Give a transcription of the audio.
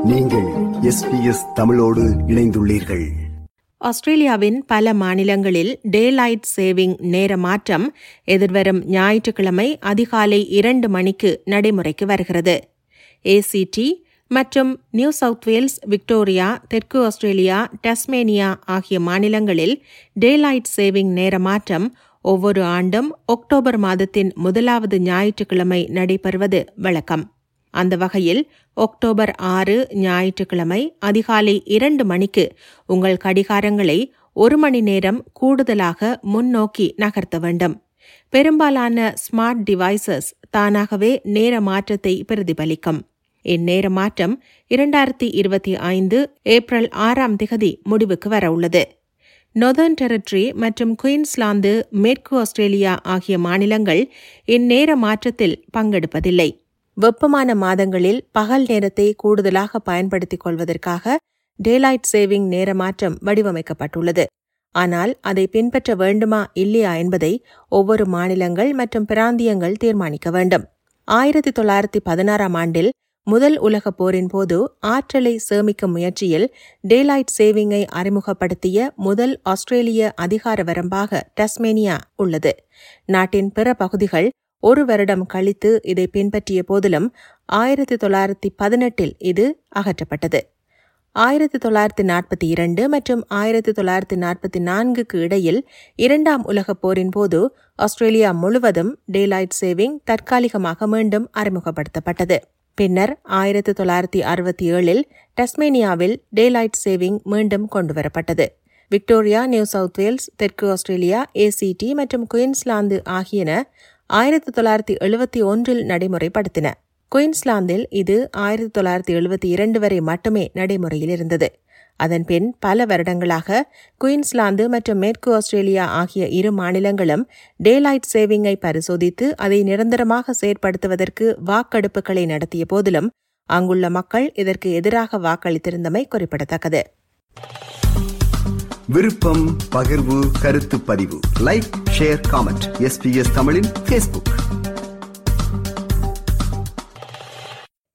நீங்கள் SBS தமிழோடு இணைந்துள்ளீர்கள். ஆஸ்திரேலியாவின் பல மாநிலங்களில் டேலைட் சேவிங் நேர மாற்றம் எதிர்வரும் ஞாயிற்றுக்கிழமை அதிகாலை 2 மணிக்கு நடைமுறைக்கு வருகிறது. ACT மற்றும் நியூ சவுத் வேல்ஸ், விக்டோரியா, தெற்கு ஆஸ்திரேலியா, டஸ்மேனியா ஆகிய மாநிலங்களில் டேலைட் சேவிங் நேர மாற்றம் ஒவ்வொரு ஆண்டும் அக்டோபர் மாதத்தின் முதலாவது ஞாயிற்றுக்கிழமை நடைபெறுவது வழக்கம். அந்த வகையில் அக்டோபர் 6 ஞாயிற்றுக்கிழமை அதிகாலை 2 மணிக்கு உங்கள் கடிகாரங்களை 1 மணி நேரம் கூடுதலாக முன்னோக்கி நகர்த்த வேண்டும். பெரும்பாலான ஸ்மார்ட் டிவைசஸ் தானாகவே நேர மாற்றத்தை பிரதிபலிக்கும். இந்நேர மாற்றம் 2025 ஏப்ரல் 6 முடிவுக்கு வரவுள்ளது. நொதர்ன் டெரிட்டரி மற்றும் குயின்ஸ்லாந்து, மேற்கு ஆஸ்திரேலியா ஆகிய மாநிலங்கள் இந்நேர மாற்றத்தில் பங்கெடுப்பதில்லை. வெப்பமான மாதங்களில் பகல் நேரத்தை கூடுதலாக பயன்படுத்திக் கொள்வதற்காக டேலைட் சேவிங் நேர மாற்றம் வடிவமைக்கப்பட்டுள்ளது. ஆனால் அதை பின்பற்ற வேண்டுமா இல்லையா என்பதை ஒவ்வொரு மாநிலங்கள் மற்றும் பிராந்தியங்கள் தீர்மானிக்க வேண்டும். 1916 ஆண்டில் முதல் உலகப் போரின் போது ஆற்றலை சேமிக்கும் முயற்சியில் டேலைட் சேவிங்கை அறிமுகப்படுத்திய முதல் ஆஸ்திரேலிய அதிகார வரம்பாக டஸ்மேனியா உள்ளது. நாட்டின் பிற பகுதிகள் 1 வருடம் கழித்து இதை பின்பற்றிய போதிலும் 1918 இது அகற்றப்பட்டது. 1942 மற்றும் 1944 இடையில் 2ஆம் உலகப் போரின் போது ஆஸ்திரேலியா முழுவதும் டேலைட் சேவிங் தற்காலிகமாக மீண்டும் அறிமுகப்படுத்தப்பட்டது. பின்னர் 1967 டஸ்மேனியாவில் டேலைட் சேவிங் மீண்டும் கொண்டுவரப்பட்டது. விக்டோரியா, நியூ சவுத் வேல்ஸ், தெற்கு ஆஸ்திரேலியா, ACT மற்றும் குயின்ஸ்லாந்து ஆகியன 1971 நடைமுறைப்படுத்தின. குயின்ஸ்லாந்தில் இது 1972 வரை மட்டுமே நடைமுறையில் இருந்தது. அதன்பின் பல வருடங்களாக குயின்ஸ்லாந்து மற்றும் மேற்கு ஆஸ்திரேலியா ஆகிய 2 மாநிலங்களும் டேலைட் சேவிங்கை பரிசோதித்து அதை நிரந்தரமாக செயற்படுத்துவதற்கு வாக்கெடுப்புகளை நடத்திய போதிலும் அங்குள்ள மக்கள் இதற்கு எதிராக வாக்களித்திருந்தமை குறிப்பிடத்தக்கது. விருப்பம், பகிர்வு, கருத்து பதிவு, லைக், ஷேர், காமெண்ட். SBS தமிழின் Facebook.